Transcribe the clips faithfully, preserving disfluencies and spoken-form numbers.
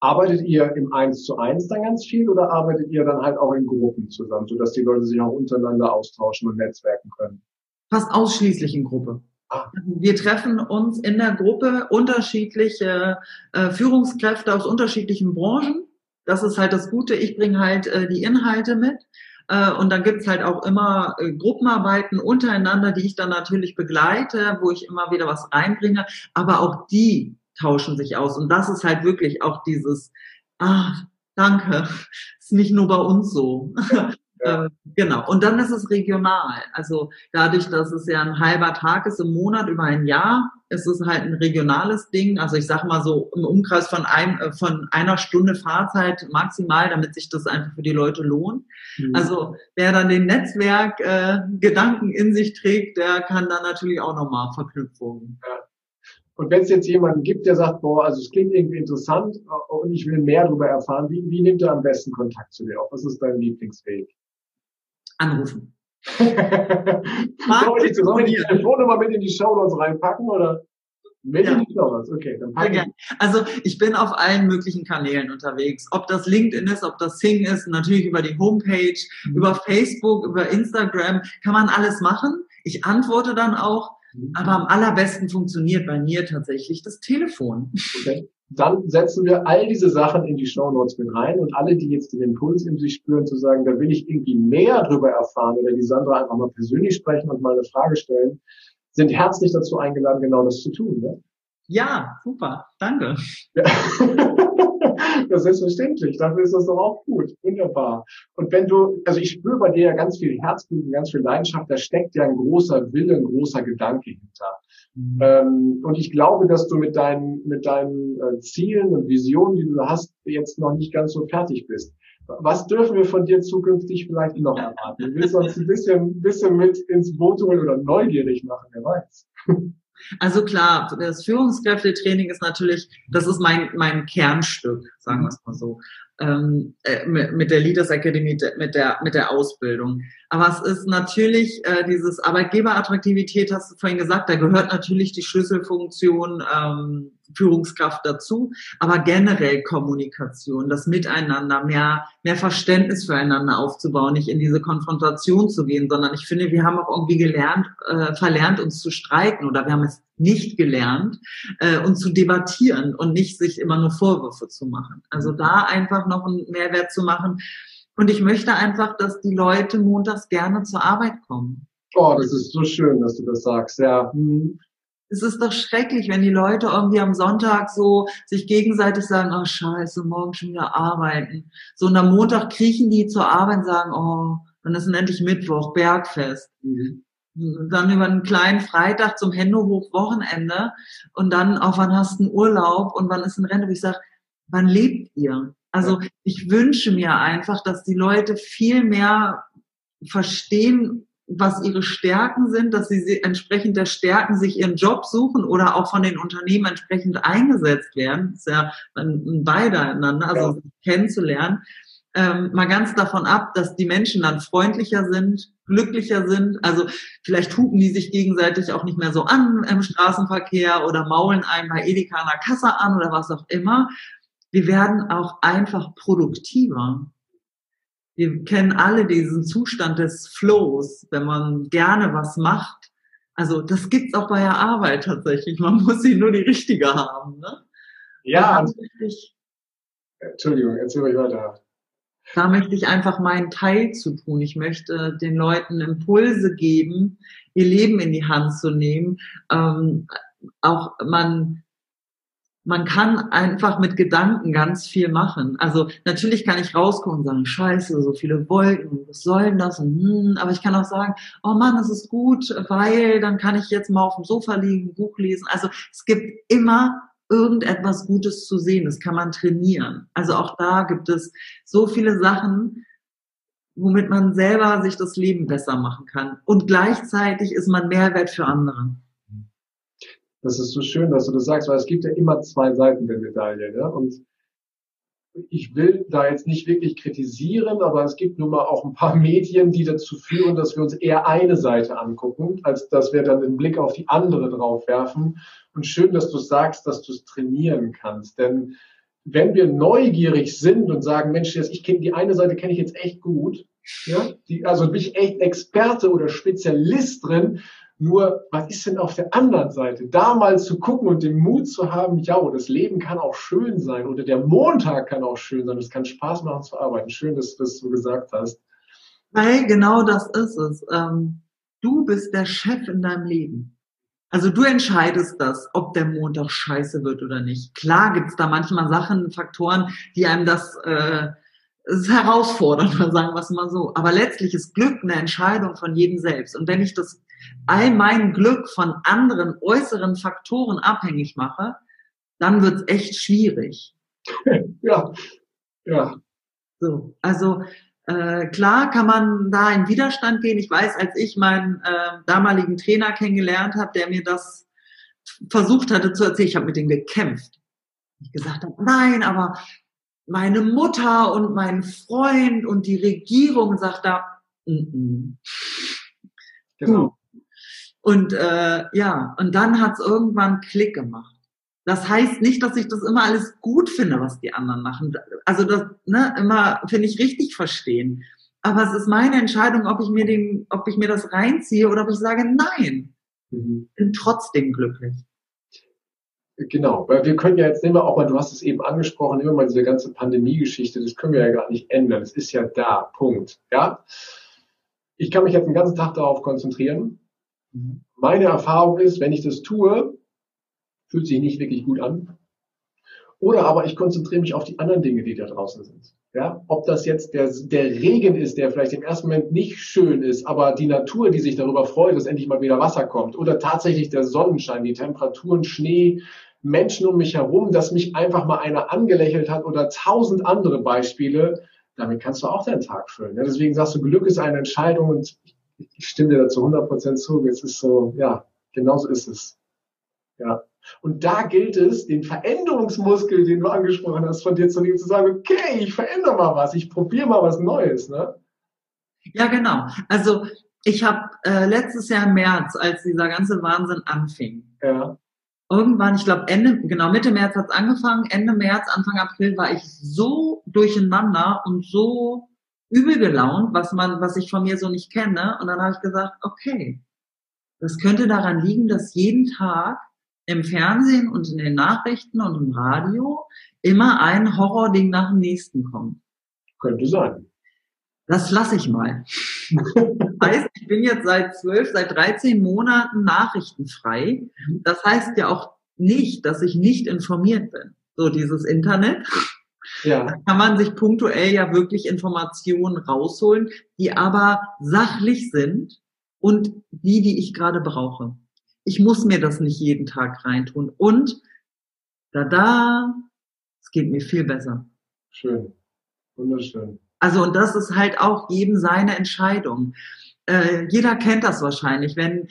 Arbeitet ihr im Eins zu Eins dann ganz viel oder arbeitet ihr dann halt auch in Gruppen zusammen, sodass die Leute sich auch untereinander austauschen und netzwerken können? Fast ausschließlich in Gruppe. Ah. Wir treffen uns in der Gruppe unterschiedliche äh, Führungskräfte aus unterschiedlichen Branchen. Das ist halt das Gute. Ich bringe halt äh, die Inhalte mit. Äh, und dann gibt's halt auch immer äh, Gruppenarbeiten untereinander, die ich dann natürlich begleite, wo ich immer wieder was reinbringe. Aber auch die tauschen sich aus. Und das ist halt wirklich auch dieses, ah, danke, ist nicht nur bei uns so. Ja. äh, genau. Und dann ist es regional. Also dadurch, dass es ja ein halber Tag ist im Monat über ein Jahr, ist es halt ein regionales Ding. Also ich sag mal so im Umkreis von, ein, äh, von einer Stunde Fahrzeit maximal, damit sich das einfach für die Leute lohnt. Mhm. Also wer dann den Netzwerk äh, Gedanken in sich trägt, der kann dann natürlich auch nochmal Verknüpfungen. Ja. Und wenn es jetzt jemanden gibt, der sagt, boah, also es klingt irgendwie interessant und ich will mehr darüber erfahren, wie, wie nimmt er am besten Kontakt zu dir auf? Was ist dein Lieblingsweg? Anrufen. Sollen wir die, sollen wir die Telefonnummer mit in die Shownotes reinpacken oder? Mit ja. in die Shownotes, okay. Dann packen okay. Also ich bin auf allen möglichen Kanälen unterwegs. Ob das LinkedIn ist, ob das Xing ist, natürlich über die Homepage, mhm. über Facebook, über Instagram, kann man alles machen. Ich antworte dann auch. Aber am allerbesten funktioniert bei mir tatsächlich das Telefon. Okay. Dann setzen wir all diese Sachen in die Shownotes mit rein und alle, die jetzt den Impuls in sich spüren, zu sagen, da will ich irgendwie mehr drüber erfahren oder die Sandra einfach mal persönlich sprechen und mal eine Frage stellen, sind herzlich dazu eingeladen, genau das zu tun. Ne? Ja, super, danke. Ja. Das ist selbstverständlich, dafür ist das doch auch gut, wunderbar. Und wenn du, also ich spüre bei dir ja ganz viel Herzblut und ganz viel Leidenschaft, da steckt ja ein großer Wille, ein großer Gedanke hinter. Mhm. Ähm, und ich glaube, dass du mit deinen, mit deinen äh, Zielen und Visionen, die du hast, jetzt noch nicht ganz so fertig bist. Was dürfen wir von dir zukünftig vielleicht noch erwarten? Du willst uns ein bisschen, bisschen mit ins Boot holen oder neugierig machen, wer weiß. Also klar, das Führungskräftetraining ist natürlich, das ist mein mein Kernstück, sagen wir es mal so, ähm, äh, mit, mit der Leaders Academy, mit der mit der Ausbildung. Aber es ist natürlich äh, dieses Arbeitgeberattraktivität, hast du vorhin gesagt, da gehört natürlich die Schlüsselfunktion ähm, Führungskraft dazu, aber generell Kommunikation, das Miteinander, mehr mehr Verständnis füreinander aufzubauen, nicht in diese Konfrontation zu gehen, sondern ich finde, wir haben auch irgendwie gelernt, äh, verlernt, uns zu streiten oder wir haben es nicht gelernt, äh, uns zu debattieren und nicht sich immer nur Vorwürfe zu machen. Also da einfach noch einen Mehrwert zu machen. Und ich möchte einfach, dass die Leute montags gerne zur Arbeit kommen. Oh, das ist so schön, dass du das sagst, ja. Hm. Es ist doch schrecklich, wenn die Leute irgendwie am Sonntag so sich gegenseitig sagen, oh scheiße, morgen schon wieder arbeiten. So, und am Montag kriechen die zur Arbeit und sagen, oh, dann ist endlich Mittwoch, Bergfest. Mhm. Dann über einen kleinen Freitag zum Händehoch-Wochenende und dann, auch wann hast du einen Urlaub und wann ist ein Rennen? Ich sage, wann lebt ihr? Also ich wünsche mir einfach, dass die Leute viel mehr verstehen, was ihre Stärken sind, dass sie entsprechend der Stärken sich ihren Job suchen oder auch von den Unternehmen entsprechend eingesetzt werden. Das ist ja ein Beieinander, also ja. kennenzulernen. Ähm, mal ganz davon ab, dass die Menschen dann freundlicher sind, glücklicher sind. Also vielleicht hupen die sich gegenseitig auch nicht mehr so an im Straßenverkehr oder maulen einen bei Edeka an der Kasse an oder was auch immer. Wir werden auch einfach produktiver. Wir kennen alle diesen Zustand des Flows, wenn man gerne was macht. Also das gibt's auch bei der Arbeit tatsächlich. Man muss sie nur die richtige haben. Ne? Ja. Ich, Entschuldigung, erzähl ruhig weiter. Da möchte ich einfach meinen Teil zu tun. Ich möchte den Leuten Impulse geben, ihr Leben in die Hand zu nehmen. Ähm, auch man, man kann einfach mit Gedanken ganz viel machen. Also natürlich kann ich rauskommen und sagen, scheiße, so viele Wolken, was soll denn das? Und, hm, aber ich kann auch sagen, oh Mann, das ist gut, weil dann kann ich jetzt mal auf dem Sofa liegen, ein Buch lesen. Also es gibt immer irgendetwas Gutes zu sehen. Das kann man trainieren. Also auch da gibt es so viele Sachen, womit man selber sich das Leben besser machen kann. Und gleichzeitig ist man Mehrwert für andere. Das ist so schön, dass du das sagst, weil es gibt ja immer zwei Seiten der Medaille. Ne? Und ich will da jetzt nicht wirklich kritisieren, aber es gibt nun mal auch ein paar Medien, die dazu führen, dass wir uns eher eine Seite angucken, als dass wir dann den Blick auf die andere drauf werfen. Und schön, dass du sagst, dass du es trainieren kannst. Denn wenn wir neugierig sind und sagen, Mensch, ich kenne die eine Seite kenne ich jetzt echt gut, ja, die, also bin ich echt Experte oder Spezialist drin. Nur, was ist denn auf der anderen Seite? Da mal zu gucken und den Mut zu haben, ja, das Leben kann auch schön sein oder der Montag kann auch schön sein. Es kann Spaß machen zu arbeiten. Schön, dass du das so gesagt hast. Weil genau das ist es. Ähm, du bist der Chef in deinem Leben. Also du entscheidest das, ob der Montag scheiße wird oder nicht. Klar gibt's da manchmal Sachen, Faktoren, die einem das, äh, das herausfordern, sagen wir es mal so. Aber letztlich ist Glück eine Entscheidung von jedem selbst. Und wenn ich das all mein Glück von anderen äußeren Faktoren abhängig mache, dann wird's echt schwierig. Ja, ja. So, also äh, klar kann man da in Widerstand gehen. Ich weiß, als ich meinen äh, damaligen Trainer kennengelernt habe, der mir das versucht hatte zu erzählen, ich habe mit ihm gekämpft. Ich gesagt habe, nein, aber meine Mutter und mein Freund und die Regierung sagt da, mm-mm. Genau. Und äh, ja, und dann hat's irgendwann Klick gemacht. Das heißt nicht, dass ich das immer alles gut finde, was die anderen machen. Also das, ne, immer finde ich richtig verstehen. Aber es ist meine Entscheidung, ob ich mir den, ob ich mir das reinziehe oder ob ich sage, nein, Mhm. bin trotzdem glücklich. Genau, weil wir können ja jetzt nehmen wir auch mal, du hast es eben angesprochen, immer mal diese ganze Pandemie-Geschichte, das können wir ja gar nicht ändern. Es ist ja da, Punkt. Ja, ich kann mich jetzt den ganzen Tag darauf konzentrieren. Mhm. Meine Erfahrung ist, wenn ich das tue, fühlt sich nicht wirklich gut an. Oder aber ich konzentriere mich auf die anderen Dinge, die da draußen sind. Ja, ob das jetzt der, der Regen ist, der vielleicht im ersten Moment nicht schön ist, aber die Natur, die sich darüber freut, dass endlich mal wieder Wasser kommt. Oder tatsächlich der Sonnenschein, die Temperaturen, Schnee, Menschen um mich herum, dass mich einfach mal einer angelächelt hat oder tausend andere Beispiele. Damit kannst du auch deinen Tag füllen. Ja, deswegen sagst du, Glück ist eine Entscheidung und ich stimme dir dazu hundert Prozent zu. Es ist so, ja, genauso ist es. Ja. Und da gilt es, den Veränderungsmuskel, den du angesprochen hast, von dir zu nehmen, zu sagen, okay, ich verändere mal was, ich probiere mal was Neues, ne? Ja, genau. Also ich habe äh, letztes Jahr im März, als dieser ganze Wahnsinn anfing, ja. irgendwann, ich glaube Ende, genau Mitte März hat's angefangen, Ende März, Anfang April war ich so durcheinander und so übel gelaunt, was man, was ich von mir so nicht kenne. Und dann habe ich gesagt, okay, das könnte daran liegen, dass jeden Tag im Fernsehen und in den Nachrichten und im Radio immer ein Horrording nach dem nächsten kommt. Könnte sein. Das lasse ich mal. Das heißt, ich bin jetzt seit zwölf, seit dreizehn Monaten nachrichtenfrei. Das heißt ja auch nicht, dass ich nicht informiert bin. So dieses Internet. Ja. Da kann man sich punktuell ja wirklich Informationen rausholen, die aber sachlich sind und die, die ich gerade brauche. Ich muss mir das nicht jeden Tag reintun. Und da da, es geht mir viel besser. Schön. Wunderschön. Also und das ist halt auch jedem seine Entscheidung. Äh, jeder kennt das wahrscheinlich, wenn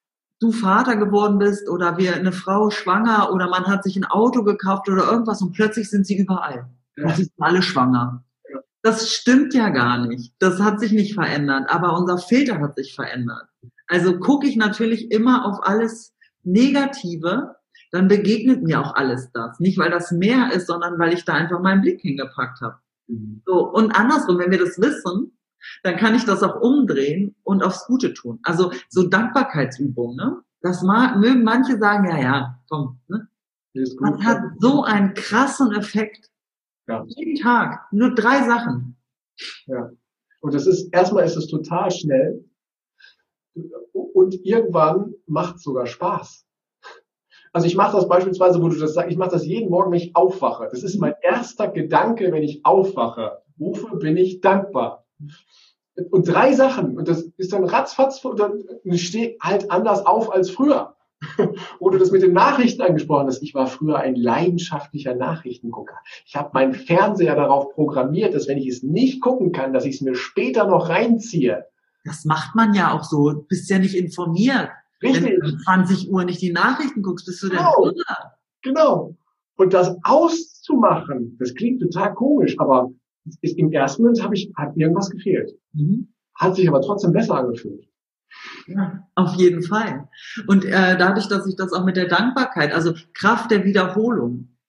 du Vater geworden bist oder wir eine Frau schwanger oder man hat sich ein Auto gekauft oder irgendwas und plötzlich sind sie überall. Ja. Und sie sind alle schwanger. Ja. Das stimmt ja gar nicht. Das hat sich nicht verändert, aber unser Filter hat sich verändert. Also gucke ich natürlich immer auf alles Negative, dann begegnet mir auch alles das. Nicht, weil das mehr ist, sondern weil ich da einfach meinen Blick hingepackt habe. Mhm. So, und andersrum, wenn wir das wissen, dann kann ich das auch umdrehen und aufs Gute tun. Also so Dankbarkeitsübungen, ne? Das mag, mögen manche sagen, ja, ja, komm. Ne? Das hat so einen krassen Effekt. Ja. Jeden Tag, nur drei Sachen. Ja. Und das ist, erstmal ist es total schnell. Und irgendwann macht es sogar Spaß. Also ich mache das beispielsweise, wo du das sagst, ich mache das jeden Morgen, wenn ich aufwache. Das ist mein erster Gedanke, wenn ich aufwache. Wofür bin ich dankbar? Und drei Sachen. Und das ist dann ratzfatz, und dann ich stehe halt anders auf als früher. Wo du das mit den Nachrichten angesprochen hast. Ich war früher ein leidenschaftlicher Nachrichtengucker. Ich habe meinen Fernseher darauf programmiert, dass wenn ich es nicht gucken kann, dass ich es mir später noch reinziehe. Das macht man ja auch so. Du bist ja nicht informiert. Richtig. Wenn du um zwanzig Uhr nicht die Nachrichten guckst, bist du genau. denn irre. Genau. Und das auszumachen, das klingt total komisch, aber ist, im ersten Moment habe ich, hat irgendwas gefehlt. Mhm. Hat sich aber trotzdem besser angefühlt. Ja, auf jeden Fall. Und äh, dadurch, dass ich das auch mit der Dankbarkeit, also Kraft der Wiederholung,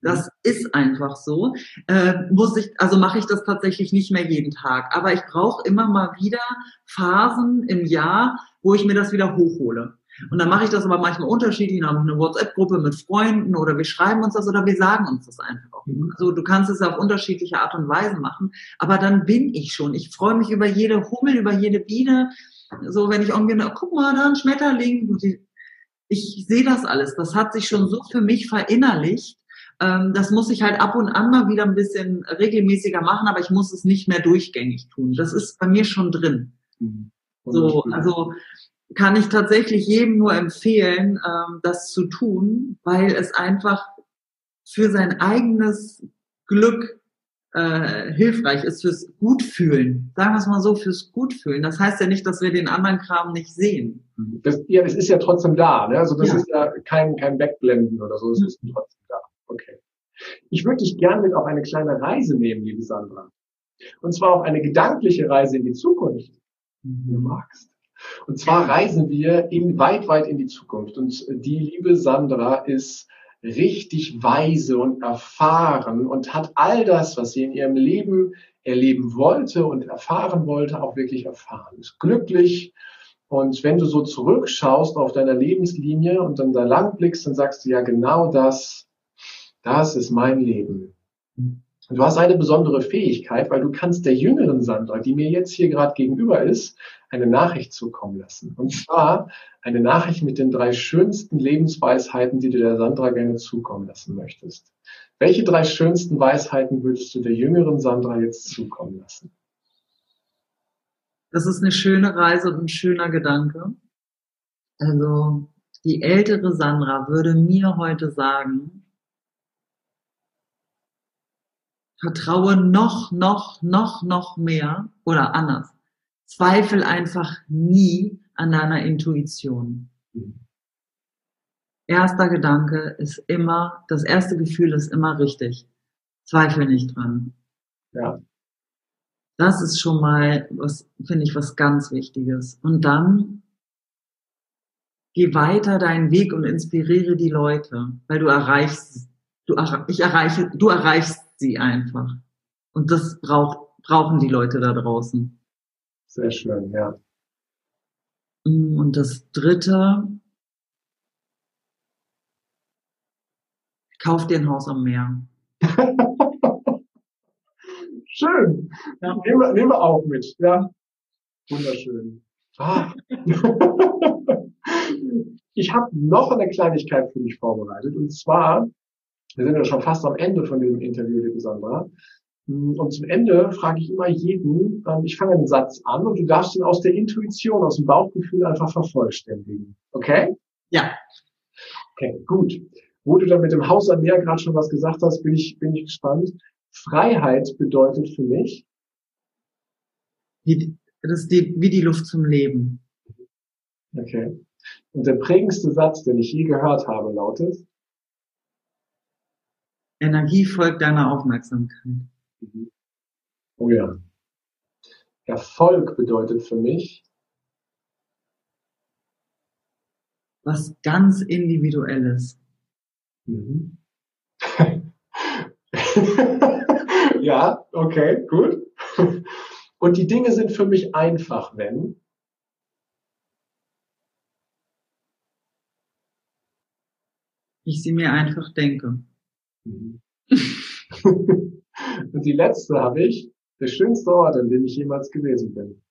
Das ist einfach so. Äh, muss ich, also mache ich das tatsächlich nicht mehr jeden Tag. Aber ich brauche immer mal wieder Phasen im Jahr, wo ich mir das wieder hochhole. Und dann mache ich das aber manchmal unterschiedlich. Dann habe ich eine WhatsApp-Gruppe mit Freunden oder wir schreiben uns das oder wir sagen uns das einfach. Also du kannst es auf unterschiedliche Art und Weise machen. Aber dann bin ich schon. Ich freue mich über jede Hummel, über jede Biene. So, wenn ich irgendwie, guck mal, da ein Schmetterling. Ich sehe das alles. Das hat sich schon so für mich verinnerlicht. Das muss ich halt ab und an mal wieder ein bisschen regelmäßiger machen, aber ich muss es nicht mehr durchgängig tun. Das ist bei mir schon drin. So, also kann ich tatsächlich jedem nur empfehlen, das zu tun, weil es einfach für sein eigenes Glück äh, hilfreich ist, fürs Gutfühlen. Sagen wir es mal so, fürs Gutfühlen. Das heißt ja nicht, dass wir den anderen Kram nicht sehen. Das, ja, es ist ja trotzdem da, ne? Also das Ja. ist ja kein, kein Wegblenden oder so, es ist trotzdem da. Okay. Ich würde dich gerne mit auf eine kleine Reise nehmen, liebe Sandra. Und zwar auf eine gedankliche Reise in die Zukunft, wenn du magst. Und zwar reisen wir in, weit, weit in die Zukunft. Und die liebe Sandra ist richtig weise und erfahren und hat all das, was sie in ihrem Leben erleben wollte und erfahren wollte, auch wirklich erfahren. Ist glücklich. Und wenn du so zurückschaust auf deiner Lebenslinie und dann da lang blickst, dann sagst du, ja, genau das, das ist mein Leben. Und du hast eine besondere Fähigkeit, weil du kannst der jüngeren Sandra, die mir jetzt hier gerade gegenüber ist, eine Nachricht zukommen lassen. Und zwar eine Nachricht mit den drei schönsten Lebensweisheiten, die du der Sandra gerne zukommen lassen möchtest. Welche drei schönsten Weisheiten würdest du der jüngeren Sandra jetzt zukommen lassen? Das ist eine schöne Reise und ein schöner Gedanke. Also die ältere Sandra würde mir heute sagen, vertraue noch, noch, noch, noch mehr oder anders. Zweifel einfach nie an deiner Intuition. Mhm. Erster Gedanke ist immer, das erste Gefühl ist immer richtig. Zweifel nicht dran. Ja. Das ist schon mal, was, finde ich, was ganz Wichtiges. Und dann geh weiter deinen Weg und inspiriere die Leute, weil du erreichst, du, ich erreiche, du erreichst sie einfach. Und das braucht, brauchen die Leute da draußen. Sehr schön, ja. Und das Dritte, kauf dir ein Haus am Meer. Schön. Ja. Nehmen, wir, nehmen wir auch mit, ja. Wunderschön. Ah. Ich habe noch eine Kleinigkeit für dich vorbereitet. Und zwar, wir sind ja schon fast am Ende von diesem Interview, liebe Sandra. Und zum Ende frage ich immer jeden, ich fange einen Satz an und du darfst ihn aus der Intuition, aus dem Bauchgefühl einfach vervollständigen. Okay? Ja. Okay, gut. Wo du dann mit dem Haus am Meer gerade schon was gesagt hast, bin ich, bin ich gespannt. Freiheit bedeutet für mich? Wie, das ist die, wie die Luft zum Leben. Okay. Und der prägendste Satz, den ich je gehört habe, lautet? Energie folgt deiner Aufmerksamkeit. Oh ja. Erfolg bedeutet für mich? Was ganz Individuelles. Mhm. Ja, okay, gut. Und die Dinge sind für mich einfach, wenn? Ich sie mir einfach denke. Mhm. Und die letzte habe ich, der schönste Ort, an dem ich jemals gewesen bin.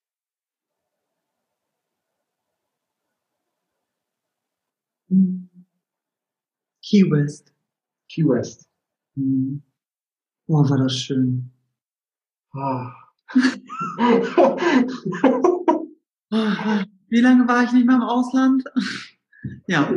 Key West. Key West. Mhm. Oh, war das schön. Ah. Wie lange war ich nicht mehr im Ausland? Ja.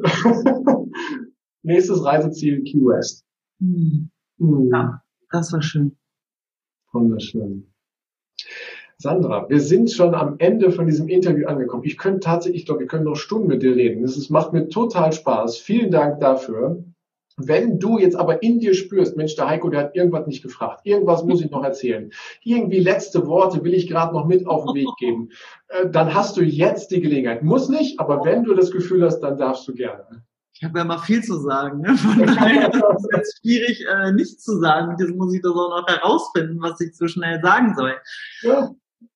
Nächstes Reiseziel Key West. Mhm. Mhm. Ja, das war schön. Wunderschön. Sandra, wir sind schon am Ende von diesem Interview angekommen. Ich könnte tatsächlich, ich glaube, wir können noch Stunden mit dir reden. Das ist, macht mir total Spaß. Vielen Dank dafür. Wenn du jetzt aber in dir spürst, Mensch, der Heiko, der hat irgendwas nicht gefragt. Irgendwas muss ich noch erzählen. Irgendwie letzte Worte will ich gerade noch mit auf den Weg geben. Äh, dann hast du jetzt die Gelegenheit. Muss nicht, aber wenn du das Gefühl hast, dann darfst du gerne. Ich habe ja immer viel zu sagen, ne? Von daher ist es jetzt schwierig, äh, nichts zu sagen. Jetzt muss ich das auch noch herausfinden, was ich so schnell sagen soll. Ja.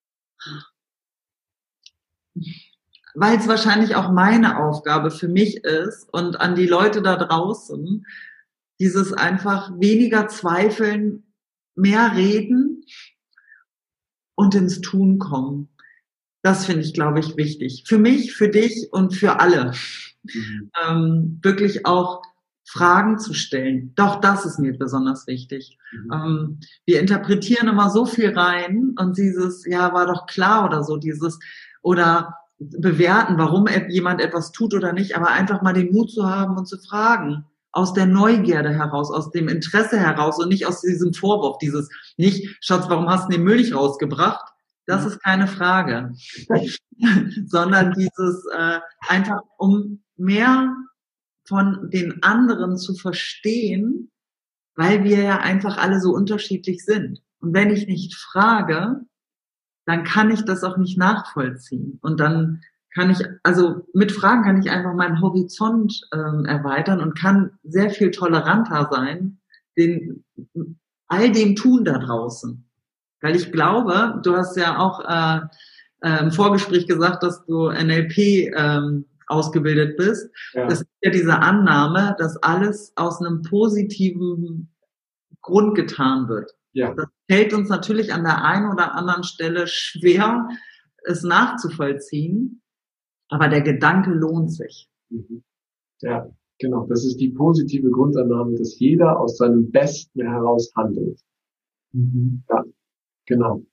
Weil es wahrscheinlich auch meine Aufgabe für mich ist und an die Leute da draußen, dieses einfach weniger zweifeln, mehr reden und ins Tun kommen. Das finde ich, glaube ich, wichtig. Für mich, für dich und für alle. Mhm. Ähm, wirklich auch Fragen zu stellen. Doch das ist mir besonders wichtig. Mhm. Ähm, wir interpretieren immer so viel rein und dieses, ja, war doch klar oder so, dieses, oder bewerten, warum jemand etwas tut oder nicht, aber einfach mal den Mut zu haben und zu fragen. Aus der Neugierde heraus, aus dem Interesse heraus und nicht aus diesem Vorwurf, dieses nicht, Schatz, warum hast du den Müll nicht rausgebracht? Das ist keine Frage. Sondern dieses äh, einfach, um mehr von den anderen zu verstehen, weil wir ja einfach alle so unterschiedlich sind. Und wenn ich nicht frage, dann kann ich das auch nicht nachvollziehen. Und dann kann ich, also mit Fragen kann ich einfach meinen Horizont ähm, erweitern und kann sehr viel toleranter sein, den, all dem Tun da draußen. Weil ich glaube, du hast ja auch äh, äh, im Vorgespräch gesagt, dass du N L P ähm, ausgebildet bist. Ja. Das ist ja diese Annahme, dass alles aus einem positiven Grund getan wird. Ja. Das fällt uns natürlich an der einen oder anderen Stelle schwer, es nachzuvollziehen, aber der Gedanke lohnt sich. Ja, genau. Das ist die positive Grundannahme, dass jeder aus seinem Besten heraus handelt. Mhm. Ja, genau.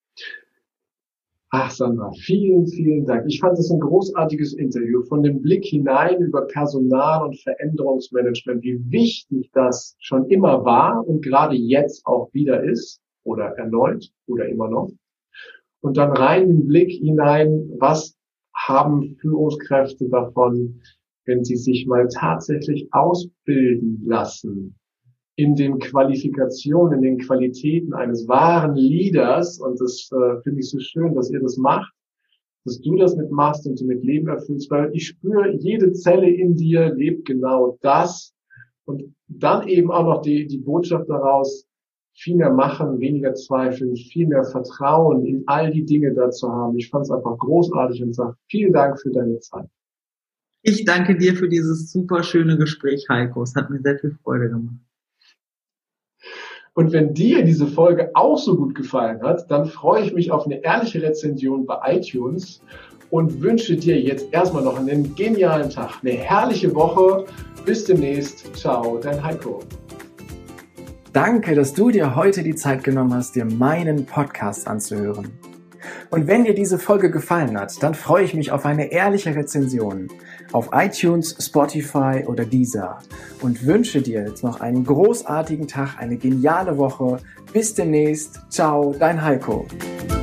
Ach, Sandra, vielen, vielen Dank. Ich fand es ein großartiges Interview von dem Blick hinein über Personal- und Veränderungsmanagement, wie wichtig das schon immer war und gerade jetzt auch wieder ist oder erneut oder immer noch. Und dann rein den Blick hinein, was haben Führungskräfte davon, wenn sie sich mal tatsächlich ausbilden lassen in den Qualifikationen, in den Qualitäten eines wahren Leaders. Und das äh, finde ich so schön, dass ihr das macht, dass du das mitmachst und du mit Leben erfüllst, weil ich spüre, jede Zelle in dir lebt genau das. Und dann eben auch noch die, die Botschaft daraus, viel mehr machen, weniger zweifeln, viel mehr Vertrauen in all die Dinge dazu haben. Ich fand es einfach großartig und sage vielen Dank für deine Zeit. Ich danke dir für dieses super schöne Gespräch, Heiko. Es hat mir sehr viel Freude gemacht. Und wenn dir diese Folge auch so gut gefallen hat, dann freue ich mich auf eine ehrliche Rezension bei iTunes und wünsche dir jetzt erstmal noch einen genialen Tag, eine herrliche Woche. Bis demnächst. Ciao, dein Heiko. Danke, dass du dir heute die Zeit genommen hast, dir meinen Podcast anzuhören. Und wenn dir diese Folge gefallen hat, dann freue ich mich auf eine ehrliche Rezension auf iTunes, Spotify oder Deezer und wünsche dir jetzt noch einen großartigen Tag, eine geniale Woche. Bis demnächst. Ciao, dein Heiko.